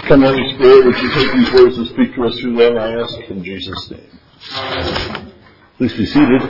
Come, Holy Spirit, would you take these words and speak to us through them, I ask in Jesus' name. Please be seated.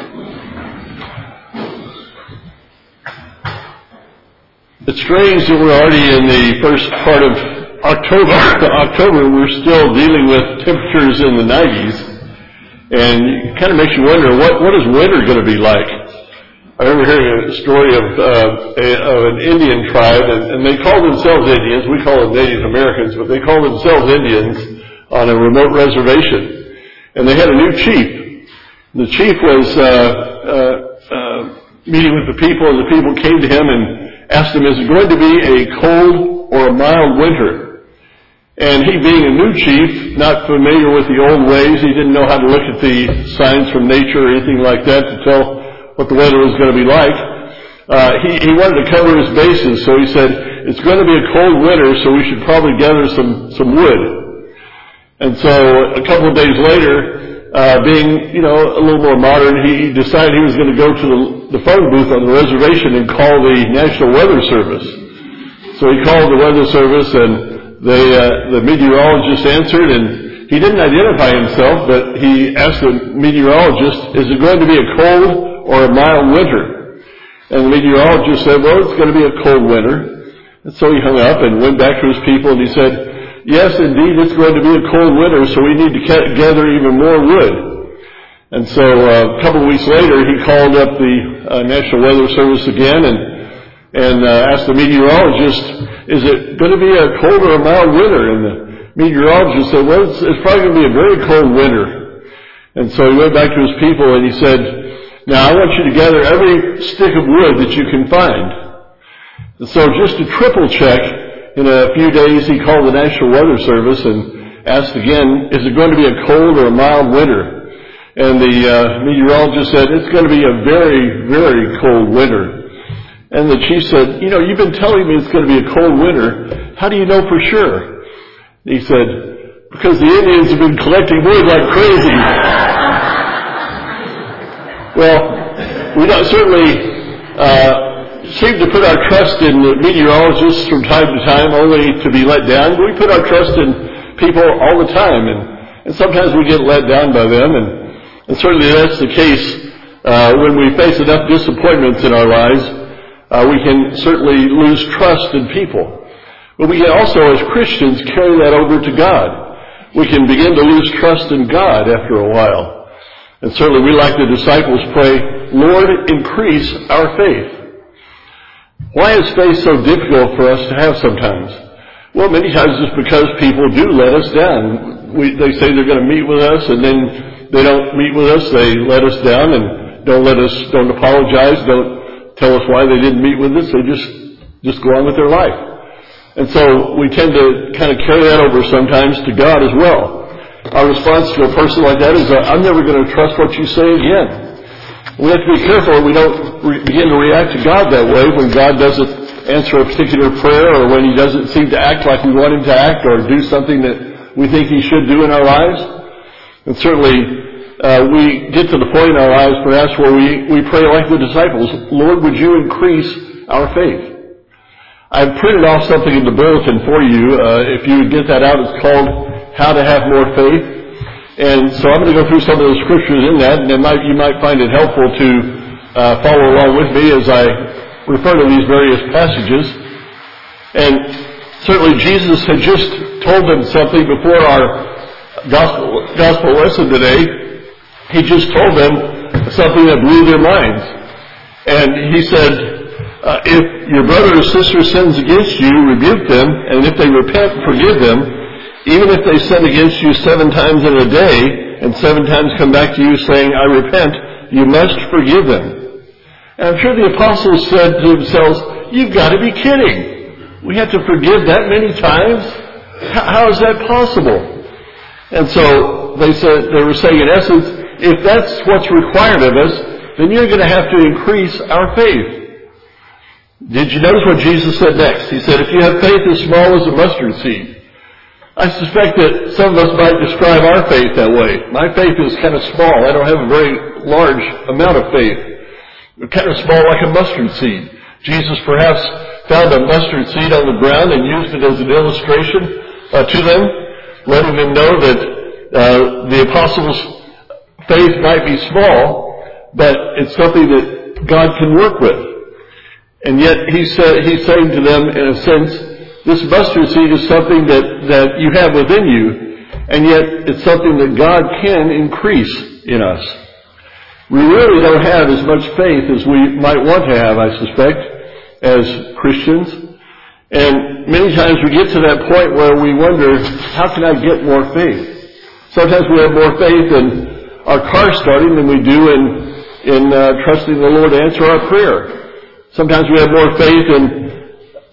It's strange that we're already in the first part of October, we're still dealing with temperatures in the 90s. And it kind of makes you wonder, what is winter going to be like? I remember hearing a story of an Indian tribe, and they call themselves Indians. We call them Native Americans, but they call themselves Indians on a remote reservation. And they had a new chief. The chief was meeting with the people, and the people came to him and asked him, is it going to be a cold or a mild winter? And he, being a new chief, not familiar with the old ways, he didn't know how to look at the signs from nature or anything like that to tell what the weather was going to be like. He wanted to cover his bases, so he said, it's going to be a cold winter, so we should probably gather some wood. And so a couple of days later, being, a little more modern, he decided he was going to go to the phone booth on the reservation and call the National Weather Service. So he called the Weather Service, and the meteorologist answered, and he didn't identify himself, but he asked the meteorologist, is it going to be a cold or a mild winter? And the meteorologist said, well, it's going to be a cold winter. And so he hung up and went back to his people, and he said, yes, indeed, it's going to be a cold winter, so we need to gather even more wood. And so a couple of weeks later, he called up the National Weather Service again and asked the meteorologist, is it going to be a cold or a mild winter? And the meteorologist said, well, it's probably going to be a very cold winter. And so he went back to his people and he said, now I want you to gather every stick of wood that you can find. And so just to triple check, in a few days he called the National Weather Service and asked again, is it going to be a cold or a mild winter? And the meteorologist said, it's going to be a very, very cold winter. And the chief said, you've been telling me it's going to be a cold winter. How do you know for sure? He said, because the Indians have been collecting wood like crazy. Well, we don't certainly seem to put our trust in the meteorologists from time to time only to be let down. But we put our trust in people all the time, and sometimes we get let down by them, and certainly that's the case when we face enough disappointments in our lives. We can certainly lose trust in people. But we can also, as Christians, carry that over to God. We can begin to lose trust in God after a while. And certainly we, like the disciples, pray, Lord, increase our faith. Why is faith so difficult for us to have sometimes? Well, many times it's because people do let us down. They say they're going to meet with us, and then they don't meet with us. They let us down and don't apologize, don't tell us why they didn't meet with us. They just go on with their life. And so we tend to kind of carry that over sometimes to God as well. Our response to a person like that is, I'm never going to trust what you say again. We have to be careful we don't begin to react to God that way when God doesn't answer a particular prayer, or when He doesn't seem to act like we want Him to act, or do something that we think He should do in our lives. And certainly we get to the point in our lives perhaps where we pray like the disciples, Lord, would you increase our faith? I've printed off something in the bulletin for you. If you would get that out, it's called How to Have More Faith. And so I'm going to go through some of the scriptures in that, and you might find it helpful to follow along with me as I refer to these various passages. And certainly Jesus had just told them something before our gospel lesson today. He just told them something that blew their minds. And he said, if your brother or sister sins against you, rebuke them, and if they repent, forgive them. Even if they sin against you 7 times in a day, and 7 times come back to you saying, I repent, you must forgive them. And I'm sure the apostles said to themselves, you've got to be kidding. We have to forgive that many times? How is that possible? And so they were saying, in essence, if that's what's required of us, then you're going to have to increase our faith. Did you notice what Jesus said next? He said, if you have faith as small as a mustard seed. I suspect that some of us might describe our faith that way. My faith is kind of small. I don't have a very large amount of faith. It's kind of small, like a mustard seed. Jesus perhaps found a mustard seed on the ground and used it as an illustration to them, letting them know that the apostles' faith might be small, but it's something that God can work with. And yet he's saying to them, in a sense, this mustard seed is something that you have within you, and yet it's something that God can increase in us. We really don't have as much faith as we might want to have, I suspect, as Christians. And many times we get to that point where we wonder, how can I get more faith? Sometimes we have more faith in our car starting than we do in trusting the Lord to answer our prayer. Sometimes we have more faith in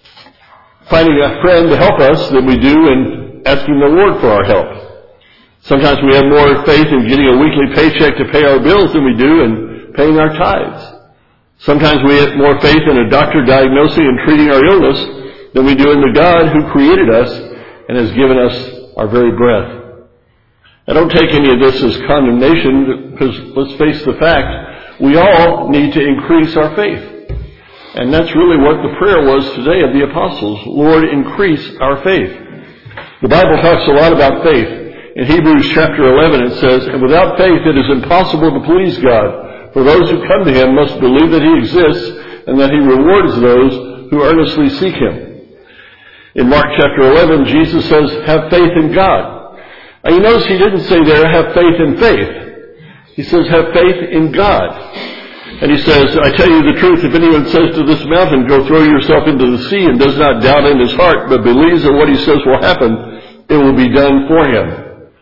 finding a friend to help us than we do in asking the Lord for our help. Sometimes we have more faith in getting a weekly paycheck to pay our bills than we do in paying our tithes. Sometimes we have more faith in a doctor diagnosing and treating our illness than we do in the God who created us and has given us our very breath. I don't take any of this as condemnation, because let's face the fact, we all need to increase our faith. And that's really what the prayer was today of the apostles. Lord, increase our faith. The Bible talks a lot about faith. In Hebrews chapter 11 it says, and without faith it is impossible to please God. For those who come to Him must believe that He exists and that He rewards those who earnestly seek Him. In Mark chapter 11, Jesus says, have faith in God. Now you notice He didn't say there, have faith in faith. He says, have faith in God. And He says, I tell you the truth, if anyone says to this mountain, go throw yourself into the sea, and does not doubt in his heart, but believes that what he says will happen, it will be done for him.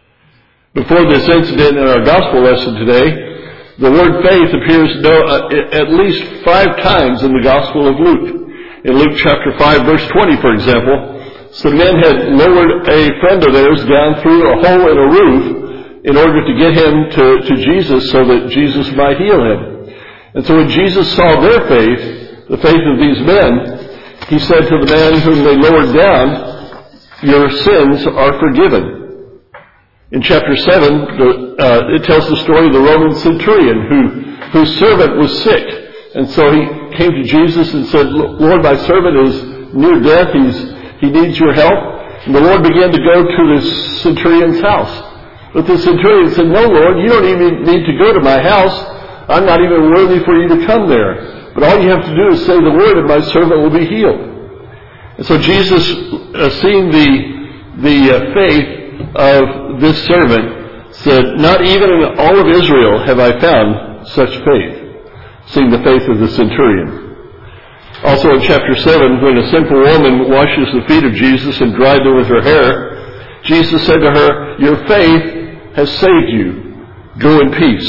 Before this incident in our gospel lesson today, the word faith appears at least 5 times in the Gospel of Luke. In Luke chapter 5, verse 20, for example, some men had lowered a friend of theirs down through a hole in a roof in order to get him to Jesus so that Jesus might heal him. And so when Jesus saw their faith, the faith of these men, He said to the man whom they lowered down, your sins are forgiven. In chapter 7, it tells the story of the Roman centurion whose servant was sick. And so he came to Jesus and said, Lord, my servant is near death. He needs your help. And the Lord began to go to this centurion's house. But the centurion said, no, Lord, you don't even need to go to my house. I'm not even worthy for you to come there. But all you have to do is say the word and my servant will be healed. And so Jesus, seeing the faith of this servant, said, not even in all of Israel have I found such faith. Seeing the faith of the centurion. Also in chapter 7, when a sinful woman washes the feet of Jesus and dried them with her hair, Jesus said to her, your faith has saved you. Go in peace.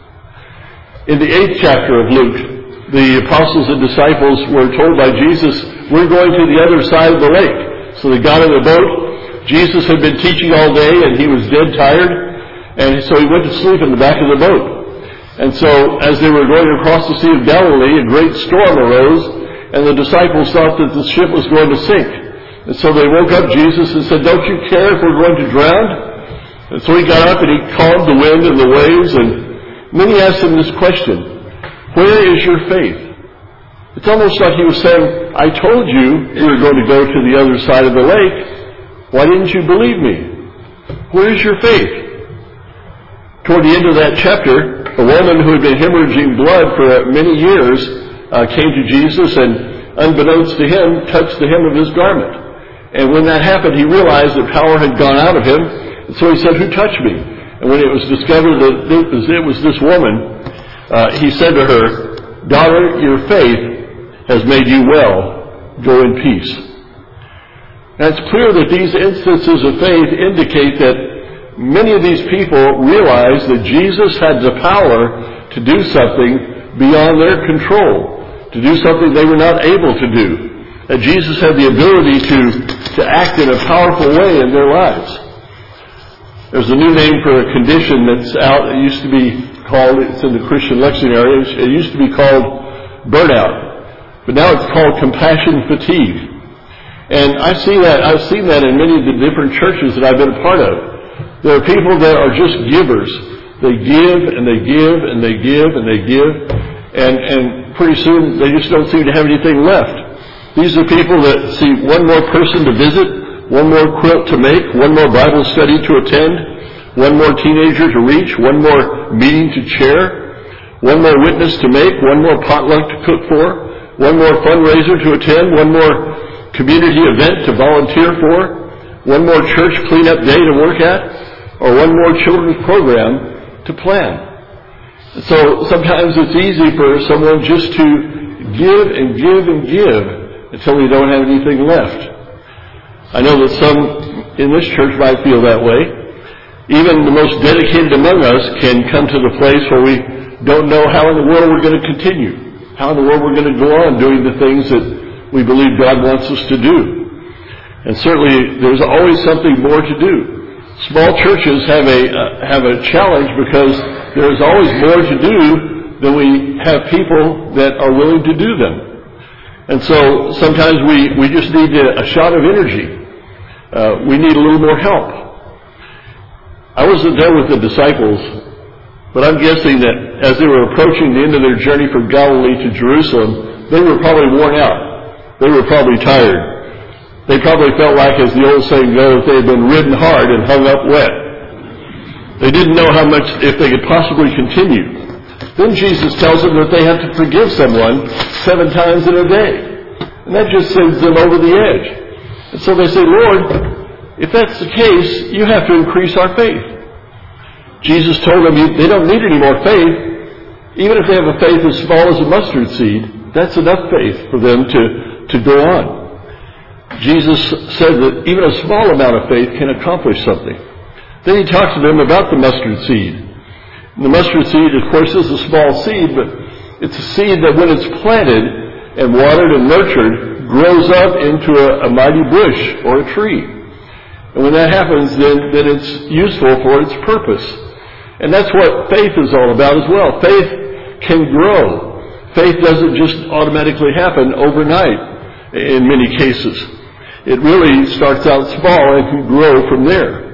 In the 8th chapter of Luke, the apostles and disciples were told by Jesus, we're going to the other side of the lake. So they got in the boat. Jesus had been teaching all day and he was dead tired. And so he went to sleep in the back of the boat. And so as they were going across the Sea of Galilee, a great storm arose, and the disciples thought that the ship was going to sink. And so they woke up Jesus and said, don't you care if we're going to drown? And so he got up and he calmed the wind and the waves, and then he asked them this question, where is your faith? It's almost like he was saying, I told you you were going to go to the other side of the lake. Why didn't you believe me? Where is your faith? Toward the end of that chapter, a woman who had been hemorrhaging blood for many years came to Jesus and, unbeknownst to him, touched the hem of his garment. And when that happened, he realized that power had gone out of him. And so he said, who touched me? And when it was discovered that it was this woman, he said to her, daughter, your faith has made you well. Go in peace. Now it's clear that these instances of faith indicate that many of these people realized that Jesus had the power to do something beyond their control, to do something they were not able to do. That Jesus had the ability to act in a powerful way in their lives. There's a new name for a condition that's out. It used to be called, it's in the Christian lectionary, it used to be called burnout. But now it's called compassion fatigue. And I've seen that in many of the different churches that I've been a part of. There are people that are just givers. They give and they give and they give and they give, and pretty soon they just don't seem to have anything left. These are people that see one more person to visit, one more quilt to make, one more Bible study to attend, one more teenager to reach, one more meeting to chair, one more witness to make, one more potluck to cook for, one more fundraiser to attend, one more community event to volunteer for, one more church cleanup day to work at, or one more children's program to plan. So sometimes it's easy for someone just to give and give and give until we don't have anything left. I know that some in this church might feel that way. Even the most dedicated among us can come to the place where we don't know how in the world we're going to continue, how in the world we're going to go on doing the things that we believe God wants us to do. And certainly there's always something more to do. Small churches have a challenge because there is always more to do than we have people that are willing to do them. And so sometimes we just need a shot of energy. We need a little more help. I wasn't there with the disciples, but I'm guessing that as they were approaching the end of their journey from Galilee to Jerusalem, they were probably worn out. They were probably tired. They probably felt like, as the old saying goes, they had been ridden hard and hung up wet. They didn't know how much, if they could possibly continue. Then Jesus tells them that they have to forgive someone 7 times in a day. And that just sends them over the edge. And so they say, Lord, if that's the case, you have to increase our faith. Jesus told them they don't need any more faith. Even if they have a faith as small as a mustard seed, that's enough faith for them to go on. Jesus said that even a small amount of faith can accomplish something. Then he talks to them about the mustard seed. And the mustard seed, of course, is a small seed, but it's a seed that when it's planted and watered and nurtured, grows up into a mighty bush or a tree. And when that happens, then it's useful for its purpose. And that's what faith is all about as well. Faith can grow. Faith doesn't just automatically happen overnight in many cases. It really starts out small and can grow from there.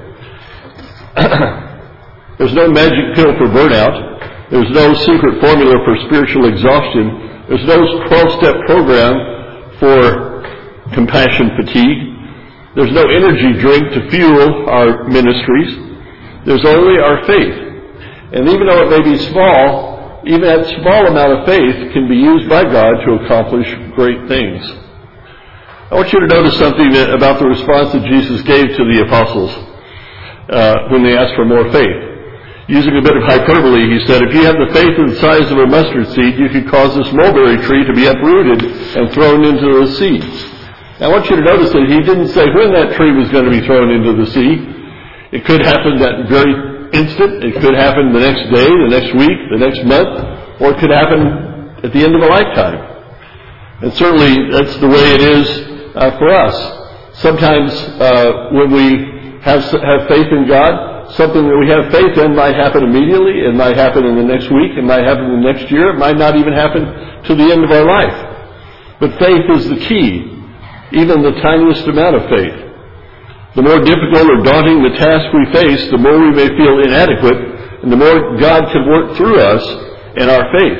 There's no magic pill for burnout. There's no secret formula for spiritual exhaustion. There's no 12-step program for compassion fatigue. There's no energy drink to fuel our ministries. There's only our faith. And even though it may be small, even that small amount of faith can be used by God to accomplish great things. I want you to notice something about the response that Jesus gave to the apostles when they asked for more faith. Using a bit of hyperbole, he said, if you have the faith of the size of a mustard seed, you could cause this mulberry tree to be uprooted and thrown into the sea. Now, I want you to notice that he didn't say when that tree was going to be thrown into the sea. It could happen that very instant. It could happen the next day, the next week, the next month, or it could happen at the end of a lifetime. And certainly that's the way it is for us. Sometimes when we have faith in God, something that we have faith in might happen immediately. It might happen in the next week. It might happen in the next year. It might not even happen to the end of our life. But faith is the key, even the tiniest amount of faith. The more difficult or daunting the task we face, the more we may feel inadequate, and the more God can work through us in our faith.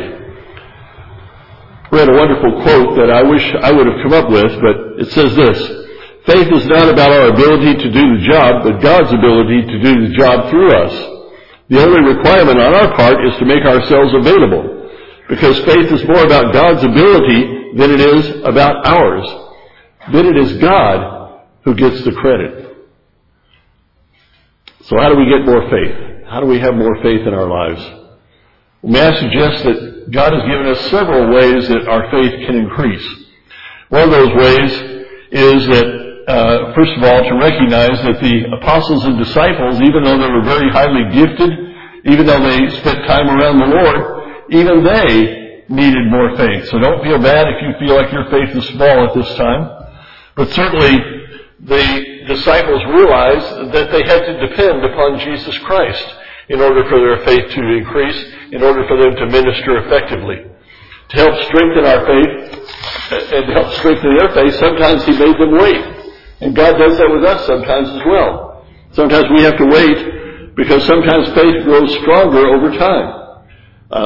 I read a wonderful quote that I wish I would have come up with, but it says this: faith is not about our ability to do the job, but God's ability to do the job through us. The only requirement on our part is to make ourselves available, because faith is more about God's ability than it is about ours. Then it is God who gets the credit. So how do we get more faith? How do we have more faith in our lives? Well, may I suggest that God has given us several ways that our faith can increase. One of those ways is that, first of all, to recognize that the apostles and disciples, even though they were very highly gifted, even though they spent time around the Lord, even they needed more faith. So don't feel bad if you feel like your faith is small at this time. But certainly the disciples realized that they had to depend upon Jesus Christ in order for their faith to increase, in order for them to minister effectively. To help strengthen our faith and help strengthen their faith, sometimes He made them wait. And God does that with us sometimes as well. Sometimes we have to wait because sometimes faith grows stronger over time.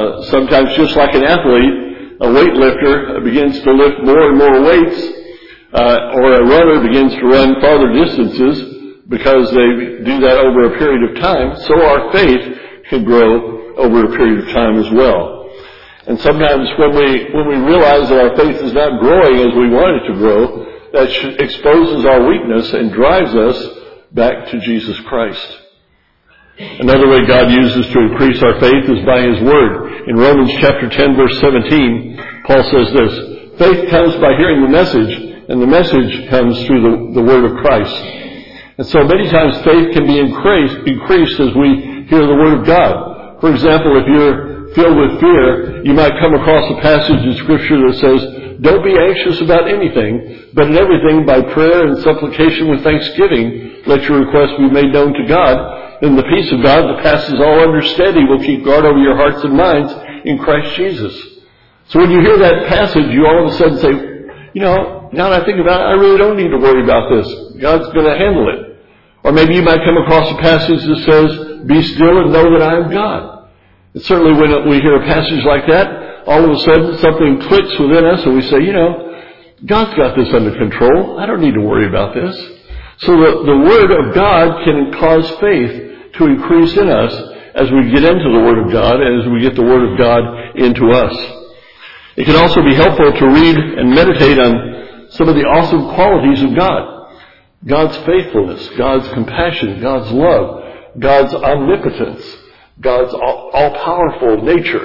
Sometimes just like an athlete, a weightlifter begins to lift more and more weights. or a runner begins to run farther distances because they do that over a period of time, so our faith can grow over a period of time as well. And sometimes when we realize that our faith is not growing as we want it to grow, that exposes our weakness and drives us back to Jesus Christ. Another way God uses to increase our faith is by His Word. In Romans chapter 10, verse 17, Paul says this, "Faith comes by hearing the message, and the message comes through the Word of Christ." And so many times faith can be increased as we hear the Word of God. For example, if you're filled with fear, you might come across a passage in Scripture that says, "Don't be anxious about anything, but in everything by prayer and supplication with thanksgiving, let your requests be made known to God. Then the peace of God that passes all understanding will keep guard over your hearts and minds in Christ Jesus." So when you hear that passage, you all of a sudden say, now that I think about it, I really don't need to worry about this. God's going to handle it. Or maybe you might come across a passage that says, "Be still and know that I am God." And certainly when we hear a passage like that, all of a sudden something clicks within us and we say, God's got this under control. I don't need to worry about this. So the Word of God can cause faith to increase in us as we get into the Word of God and as we get the Word of God into us. It can also be helpful to read and meditate on some of the awesome qualities of God. God's faithfulness, God's compassion, God's love, God's omnipotence, God's all-powerful nature,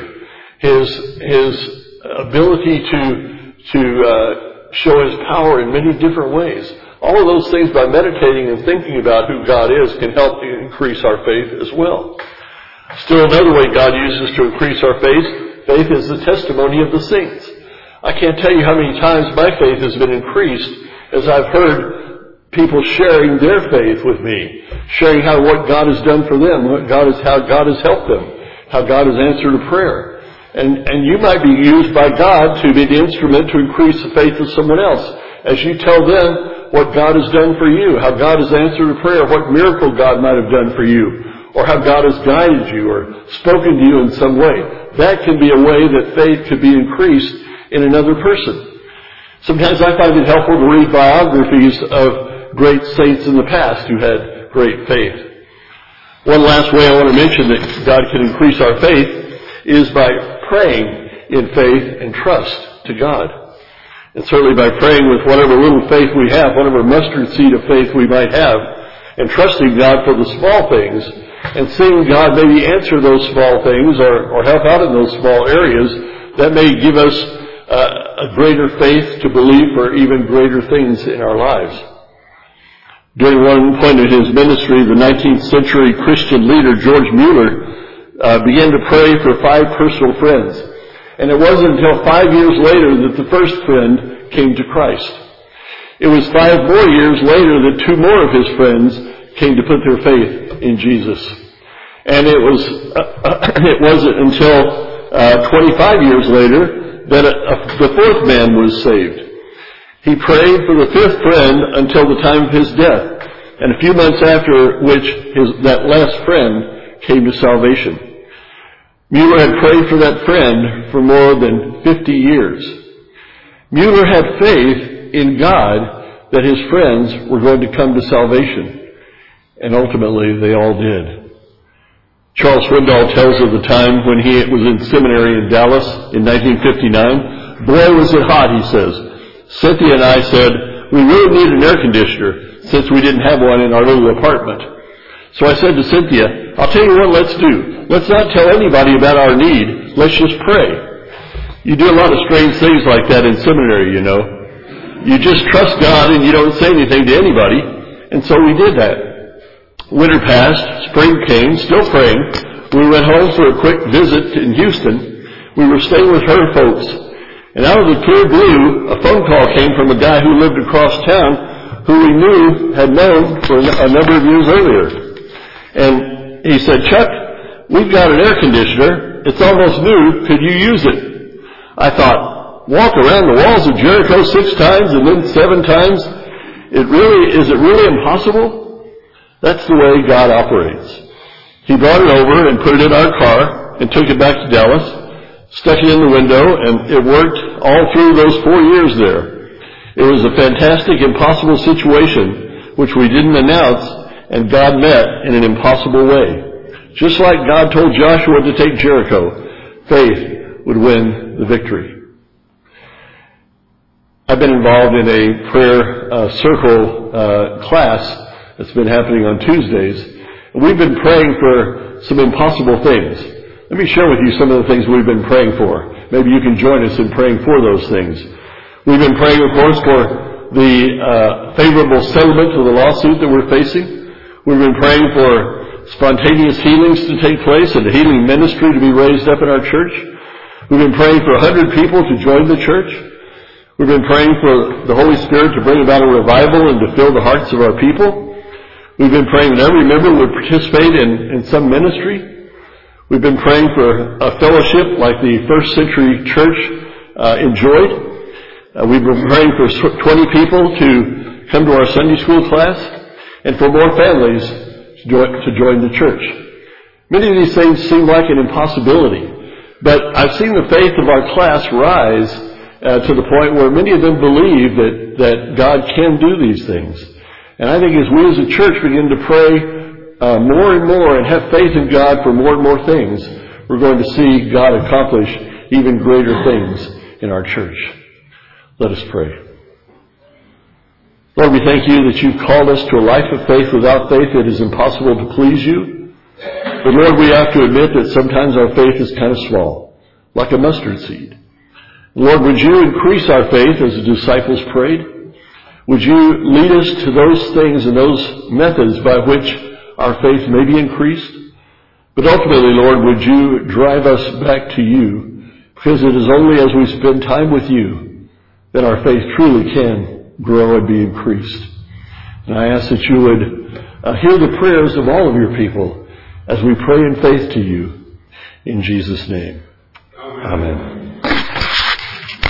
His ability to show His power in many different ways. All of those things, by meditating and thinking about who God is, can help increase our faith as well. Still another way God uses to increase our faith is the testimony of the saints. I can't tell you how many times my faith has been increased as I've heard people sharing their faith with me, sharing what God has done for them, how God has helped them, how God has answered a prayer. And you might be used by God to be the instrument to increase the faith of someone else as you tell them what God has done for you, how God has answered a prayer, what miracle God might have done for you, or how God has guided you or spoken to you in some way. That can be a way that faith could be increased in another person. Sometimes I find it helpful to read biographies of great saints in the past who had great faith. One last way I want to mention that God can increase our faith is by praying in faith and trust to God. And certainly by praying with whatever little faith we have, whatever mustard seed of faith we might have, and trusting God for the small things, and seeing God maybe answer those small things or help out in those small areas, that may give us a greater faith to believe for even greater things in our lives. During one point in his ministry, the 19th century Christian leader George Mueller began to pray for 5 personal friends. And it wasn't until 5 years later that the first friend came to Christ. It was 5 more years later that 2 more of his friends came to put their faith in Jesus. And it wasn't until 25 years later that the 4th man was saved. He prayed for the 5th friend until the time of his death, and a few months after which that last friend came to salvation. Mueller had prayed for that friend for more than 50 years. Mueller had faith in God that his friends were going to come to salvation, and ultimately they all did. Charles Swindoll tells of the time when he was in seminary in Dallas in 1959. Boy, was it hot, he says. Cynthia and I said, we really need an air conditioner since we didn't have one in our little apartment. So I said to Cynthia, I'll tell you what let's do. Let's not tell anybody about our need. Let's just pray. You do a lot of strange things like that in seminary, You just trust God and you don't say anything to anybody. And so we did that. Winter passed, spring came, still praying. We went home for a quick visit in Houston. We were staying with her folks. And out of the clear blue, a phone call came from a guy who lived across town who we had known for a number of years earlier. And he said, Chuck, we've got an air conditioner. It's almost new. Could you use it? I thought, walk around the walls of Jericho 6 times and then 7 times? Is it really impossible? That's the way God operates. He brought it over and put it in our car and took it back to Dallas, stuck it in the window, and it worked all through those 4 years there. It was a fantastic, impossible situation which we didn't announce, and God met in an impossible way. Just like God told Joshua to take Jericho, faith would win the victory. I've been involved in a prayer circle class that's been happening on Tuesdays. We've been praying for some impossible things. Let me share with you some of the things we've been praying for. Maybe you can join us in praying for those things. We've been praying, of course, for the favorable settlement of the lawsuit that we're facing. We've been praying for spontaneous healings to take place and a healing ministry to be raised up in our church. We've been praying for 100 people to join the church. We've been praying for the Holy Spirit to bring about a revival and to fill the hearts of our people. We've been praying that every member would participate in some ministry. We've been praying for a fellowship like the first century church enjoyed. We've been praying for 20 people to come to our Sunday school class and for more families to join the church. Many of these things seem like an impossibility, but I've seen the faith of our class rise to the point where many of them believe that God can do these things. And I think as we as a church begin to pray more and more and have faith in God for more and more things, we're going to see God accomplish even greater things in our church. Let us pray. Lord, we thank you that you've called us to a life of faith. Without faith, it is impossible to please you. But Lord, we have to admit that sometimes our faith is kind of small, like a mustard seed. Lord, would you increase our faith as the disciples prayed? Would you lead us to those things and those methods by which our faith may be increased? But ultimately, Lord, would you drive us back to you? Because it is only as we spend time with you that our faith truly can grow and be increased. And I ask that you would hear the prayers of all of your people as we pray in faith to you. In Jesus' name. Amen.